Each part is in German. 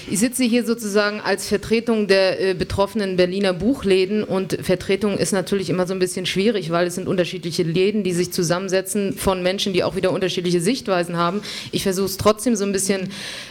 Ich sitze hier sozusagen als Vertretung der betroffenen Berliner Buchläden und Vertretung ist natürlich immer so ein bisschen schwierig, weil es sind unterschiedliche Läden, die sich zusammensetzen von Menschen, die auch wieder unterschiedliche Sichtweisen haben. Ich versuche es trotzdem so ein bisschen,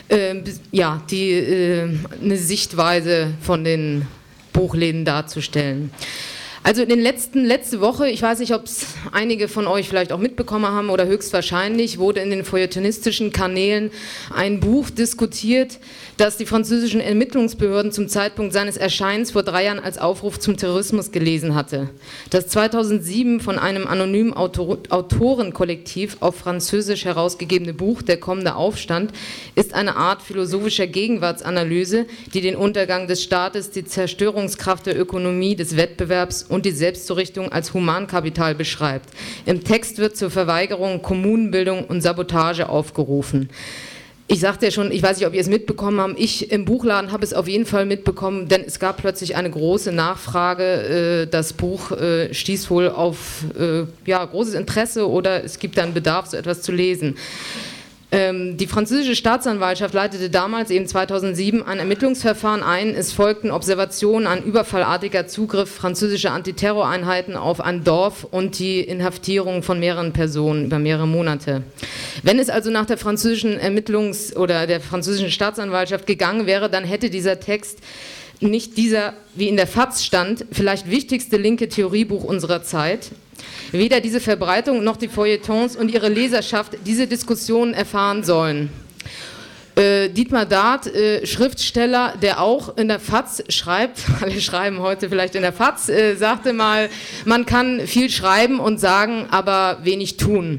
eine Sichtweise von den Buchläden darzustellen. Also letzte Woche, ich weiß nicht, ob es einige von euch vielleicht auch mitbekommen haben oder höchstwahrscheinlich, wurde in den feuilletonistischen Kanälen ein Buch diskutiert, das die französischen Ermittlungsbehörden zum Zeitpunkt seines Erscheinens vor 3 Jahren als Aufruf zum Terrorismus gelesen hatte. Das 2007 von einem anonymen Autorenkollektiv auf Französisch herausgegebene Buch Der kommende Aufstand ist eine Art philosophischer Gegenwartsanalyse, die den Untergang des Staates, die Zerstörungskraft der Ökonomie, des Wettbewerbs und die Selbstzurichtung als Humankapital beschreibt. Im Text wird zur Verweigerung, Kommunenbildung und Sabotage aufgerufen. Ich sagte ja schon, ich weiß nicht, ob ihr es mitbekommen habt, ich im Buchladen habe es auf jeden Fall mitbekommen, denn es gab plötzlich eine große Nachfrage, das Buch stieß wohl auf großes Interesse oder es gibt dann Bedarf, so etwas zu lesen. Die französische Staatsanwaltschaft leitete damals, eben 2007, ein Ermittlungsverfahren ein. Es folgten Observationen, ein überfallartiger Zugriff französischer Antiterroreinheiten auf ein Dorf und die Inhaftierung von mehreren Personen über mehrere Monate. Wenn es also nach der französischen der französischen Staatsanwaltschaft gegangen wäre, dann hätte dieser Text nicht dieser, wie in der FAZ stand, vielleicht wichtigste linke Theoriebuch unserer Zeit. Weder diese Verbreitung noch die Feuilletons und ihre Leserschaft diese Diskussionen erfahren sollen. Dietmar Dart, Schriftsteller, der auch in der FAZ schreibt, alle schreiben heute vielleicht in der FAZ, sagte mal, man kann viel schreiben und sagen, aber wenig tun.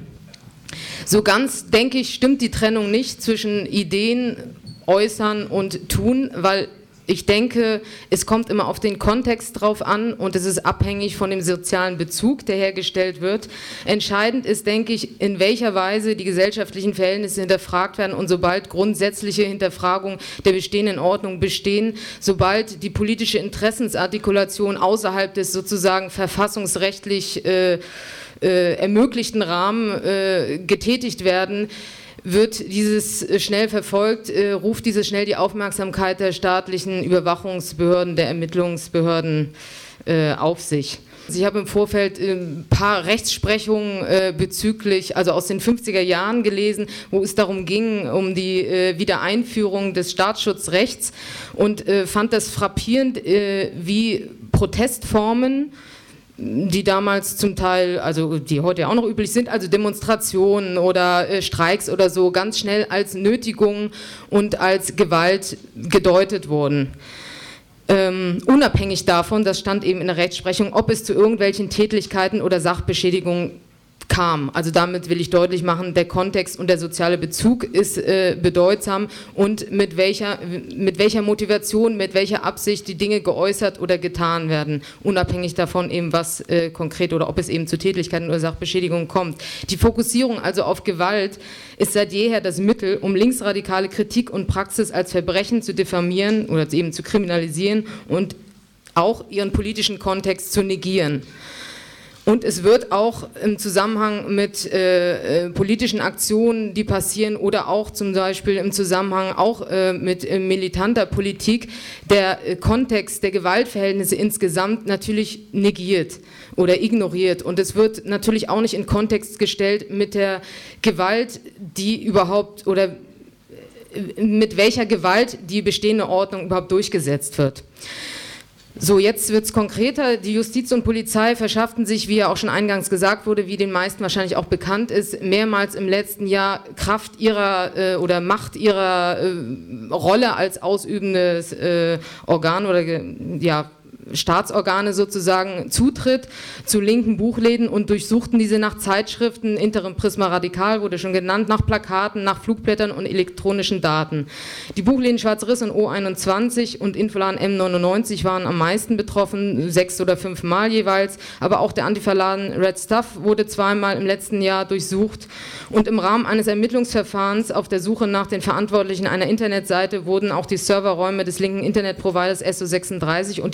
So ganz, denke ich, stimmt die Trennung nicht zwischen Ideen, Äußern und Tun, weil ich denke, es kommt immer auf den Kontext drauf an und es ist abhängig von dem sozialen Bezug, der hergestellt wird. Entscheidend ist, denke ich, in welcher Weise die gesellschaftlichen Verhältnisse hinterfragt werden und sobald grundsätzliche Hinterfragungen der bestehenden Ordnung bestehen, sobald die politische Interessensartikulation außerhalb des sozusagen verfassungsrechtlich ermöglichten Rahmen getätigt werden, wird dieses schnell verfolgt, ruft dieses schnell die Aufmerksamkeit der staatlichen Überwachungsbehörden, der Ermittlungsbehörden auf sich. Ich habe im Vorfeld ein paar Rechtsprechungen also aus den 50er Jahren gelesen, wo es darum ging, um die Wiedereinführung des Staatsschutzrechts und fand das frappierend, wie Protestformen, die damals zum Teil, also die heute ja auch noch üblich sind, also Demonstrationen oder Streiks oder so, ganz schnell als Nötigung und als Gewalt gedeutet wurden. Unabhängig davon, das stand eben in der Rechtsprechung, ob es zu irgendwelchen Tätlichkeiten oder Sachbeschädigungen kam. Also damit will ich deutlich machen, der Kontext und der soziale Bezug ist bedeutsam und mit welcher Motivation, mit welcher Absicht die Dinge geäußert oder getan werden, unabhängig davon eben, was konkret oder ob es eben zu Tätlichkeiten oder Sachbeschädigungen kommt. Die Fokussierung also auf Gewalt ist seit jeher das Mittel, um linksradikale Kritik und Praxis als Verbrechen zu diffamieren oder eben zu kriminalisieren und auch ihren politischen Kontext zu negieren. Und es wird auch im Zusammenhang mit politischen Aktionen, die passieren oder auch zum Beispiel im Zusammenhang auch mit militanter Politik der Kontext der Gewaltverhältnisse insgesamt natürlich negiert oder ignoriert. Und es wird natürlich auch nicht in Kontext gestellt mit der Gewalt, die überhaupt oder mit welcher Gewalt die bestehende Ordnung überhaupt durchgesetzt wird. So, jetzt wird es konkreter. Die Justiz und Polizei verschafften sich, wie ja auch schon eingangs gesagt wurde, wie den meisten wahrscheinlich auch bekannt ist, mehrmals im letzten Jahr Kraft ihrer oder Macht ihrer Rolle als ausübendes Organ oder Staatsorgane sozusagen Zutritt zu linken Buchläden und durchsuchten diese nach Zeitschriften, Interim Prisma Radikal wurde schon genannt, nach Plakaten, nach Flugblättern und elektronischen Daten. Die Buchläden Schwarz Riss und O21 und Infoladen M99 waren am meisten betroffen, 6 oder 5 Mal jeweils, aber auch der Antifa-Laden Red Stuff wurde 2-mal im letzten Jahr durchsucht und im Rahmen eines Ermittlungsverfahrens auf der Suche nach den Verantwortlichen einer Internetseite wurden auch die Serverräume des linken Internetproviders SO36 und die privaten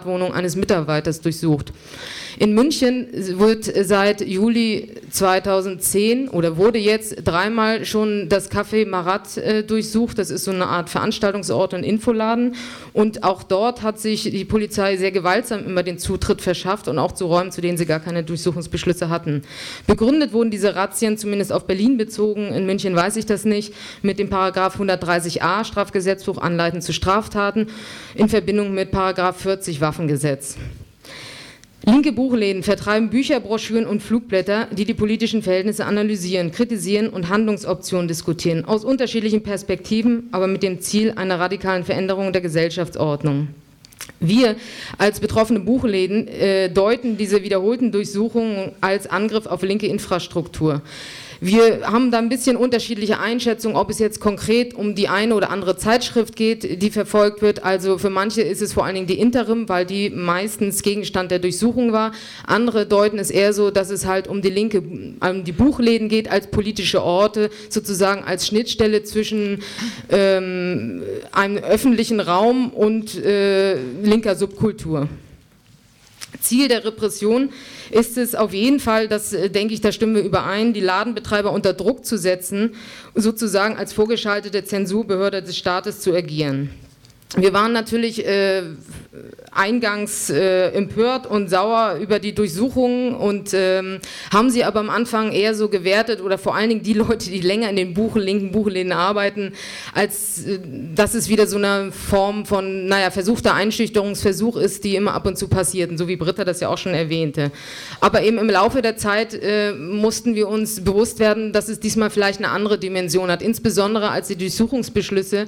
Privatwohnung eines Mitarbeiters durchsucht. In München wird seit Juli 2010 oder wurde jetzt 3-mal schon das Café Marat durchsucht. Das ist so eine Art Veranstaltungsort und Infoladen. Und auch dort hat sich die Polizei sehr gewaltsam immer den Zutritt verschafft und auch zu Räumen, zu denen sie gar keine Durchsuchungsbeschlüsse hatten. Begründet wurden diese Razzien, zumindest auf Berlin bezogen, in München weiß ich das nicht, mit dem Paragraph 130a Strafgesetzbuch Anleiten zu Straftaten in Verbindung mit Paragraph 40 Waffengesetz. Linke Buchläden vertreiben Bücher, Broschüren und Flugblätter, die die politischen Verhältnisse analysieren, kritisieren und Handlungsoptionen diskutieren, aus unterschiedlichen Perspektiven, aber mit dem Ziel einer radikalen Veränderung der Gesellschaftsordnung. Wir als betroffene Buchläden deuten diese wiederholten Durchsuchungen als Angriff auf linke Infrastruktur. Wir haben da ein bisschen unterschiedliche Einschätzungen, ob es jetzt konkret um die eine oder andere Zeitschrift geht, die verfolgt wird. Also für manche ist es vor allen Dingen die Interim, weil die meistens Gegenstand der Durchsuchung war. Andere deuten es eher so, dass es halt um die Buchläden geht als politische Orte, sozusagen als Schnittstelle zwischen einem öffentlichen Raum und linker Subkultur. Ziel der Repression ist es auf jeden Fall, das denke ich, da stimmen wir überein, die Ladenbetreiber unter Druck zu setzen, sozusagen als vorgeschaltete Zensurbehörde des Staates zu agieren. Wir waren natürlich eingangs empört und sauer über die Durchsuchungen und haben sie aber am Anfang eher so gewertet oder vor allen Dingen die Leute, die länger in den linken Buchläden arbeiten, als dass es wieder so eine Form von, versuchter Einschüchterungsversuch ist, die immer ab und zu passierten, so wie Britta das ja auch schon erwähnte. Aber eben im Laufe der Zeit mussten wir uns bewusst werden, dass es diesmal vielleicht eine andere Dimension hat, insbesondere als die Durchsuchungsbeschlüsse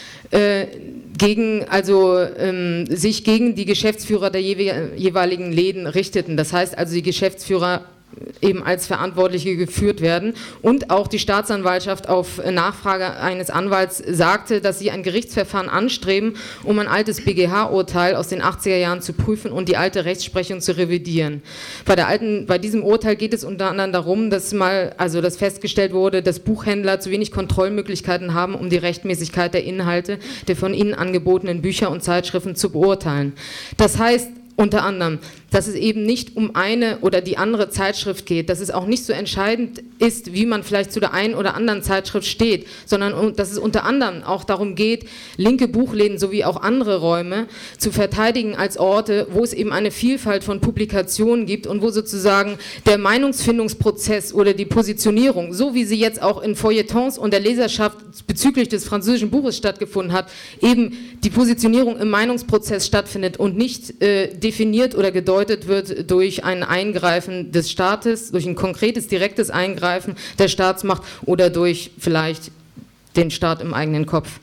sich gegen die Geschäftsführer der jeweiligen Läden richteten. Das heißt also, die Geschäftsführer eben als Verantwortliche geführt werden und auch die Staatsanwaltschaft auf Nachfrage eines Anwalts sagte, dass sie ein Gerichtsverfahren anstreben, um ein altes BGH-Urteil aus den 80er Jahren zu prüfen und die alte Rechtsprechung zu revidieren. Bei diesem Urteil geht es unter anderem darum, dass festgestellt wurde, dass Buchhändler zu wenig Kontrollmöglichkeiten haben, um die Rechtmäßigkeit der Inhalte der von ihnen angebotenen Bücher und Zeitschriften zu beurteilen. Das heißt, unter anderem, dass es eben nicht um eine oder die andere Zeitschrift geht, dass es auch nicht so entscheidend ist, wie man vielleicht zu der einen oder anderen Zeitschrift steht, sondern dass es unter anderem auch darum geht, linke Buchläden sowie auch andere Räume zu verteidigen als Orte, wo es eben eine Vielfalt von Publikationen gibt und wo sozusagen der Meinungsfindungsprozess oder die Positionierung, so wie sie jetzt auch in Feuilletons und der Leserschaft bezüglich des französischen Buches stattgefunden hat, eben die Positionierung im Meinungsprozess stattfindet und nicht definiert oder gedeutet wird durch ein Eingreifen des Staates, durch ein konkretes, direktes Eingreifen der Staatsmacht oder durch vielleicht den Staat im eigenen Kopf.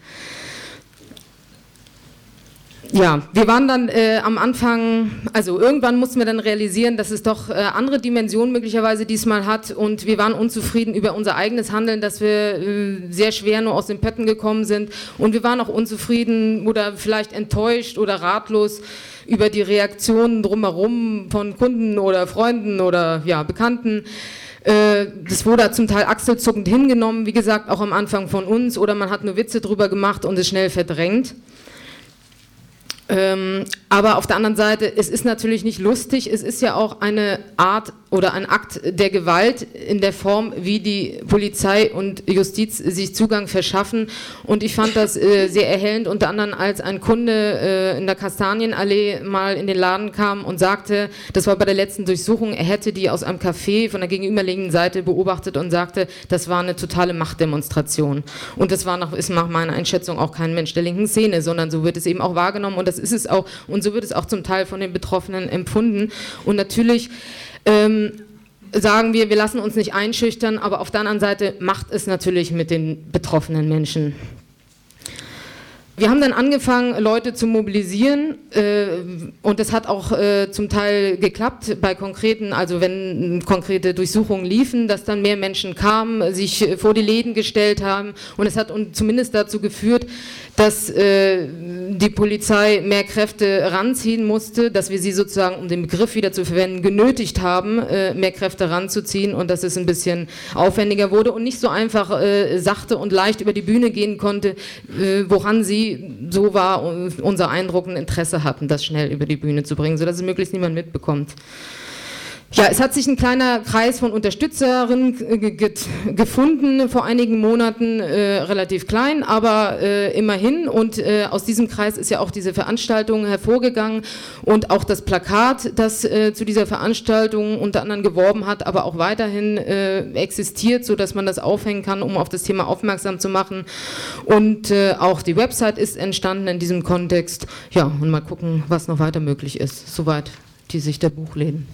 Ja, wir waren dann am Anfang, also irgendwann mussten wir dann realisieren, dass es doch andere Dimensionen möglicherweise diesmal hat und wir waren unzufrieden über unser eigenes Handeln, dass wir sehr schwer nur aus den Pötten gekommen sind und wir waren auch unzufrieden oder vielleicht enttäuscht oder ratlos über die Reaktionen drumherum von Kunden oder Freunden oder Bekannten. Das wurde zum Teil achselzuckend hingenommen, wie gesagt, auch am Anfang von uns oder man hat nur Witze drüber gemacht und es schnell verdrängt. Aber auf der anderen Seite, es ist natürlich nicht lustig, es ist ja auch eine Art oder ein Akt der Gewalt in der Form, wie die Polizei und Justiz sich Zugang verschaffen und ich fand das sehr erhellend, unter anderem als ein Kunde in der Kastanienallee mal in den Laden kam und sagte, das war bei der letzten Durchsuchung, er hätte die aus einem Café von der gegenüberliegenden Seite beobachtet und sagte, das war eine totale Machtdemonstration und das ist nach meiner Einschätzung auch kein Mensch der linken Szene, sondern so wird es eben auch wahrgenommen und das ist es auch und so wird es auch zum Teil von den Betroffenen empfunden und natürlich sagen wir lassen uns nicht einschüchtern, aber auf der anderen Seite macht es natürlich mit den betroffenen Menschen. Wir haben dann angefangen, Leute zu mobilisieren und das hat auch zum Teil geklappt bei konkreten, also wenn konkrete Durchsuchungen liefen, dass dann mehr Menschen kamen, sich vor die Läden gestellt haben und es hat zumindest dazu geführt, dass die Polizei mehr Kräfte ranziehen musste, dass wir sie sozusagen, um den Begriff wieder zu verwenden, genötigt haben, mehr Kräfte ranzuziehen und dass es ein bisschen aufwendiger wurde und nicht so einfach sachte und leicht über die Bühne gehen konnte, woran sie, so war unser Eindruck, ein Interesse hatten, das schnell über die Bühne zu bringen, sodass es möglichst niemand mitbekommt. Ja, es hat sich ein kleiner Kreis von Unterstützerinnen gefunden vor einigen Monaten, relativ klein, aber immerhin. Und aus diesem Kreis ist ja auch diese Veranstaltung hervorgegangen und auch das Plakat, das zu dieser Veranstaltung unter anderem geworben hat, aber auch weiterhin existiert, sodass man das aufhängen kann, um auf das Thema aufmerksam zu machen. Und auch die Website ist entstanden in diesem Kontext. Ja, und mal gucken, was noch weiter möglich ist. Soweit die Sicht der Buchläden.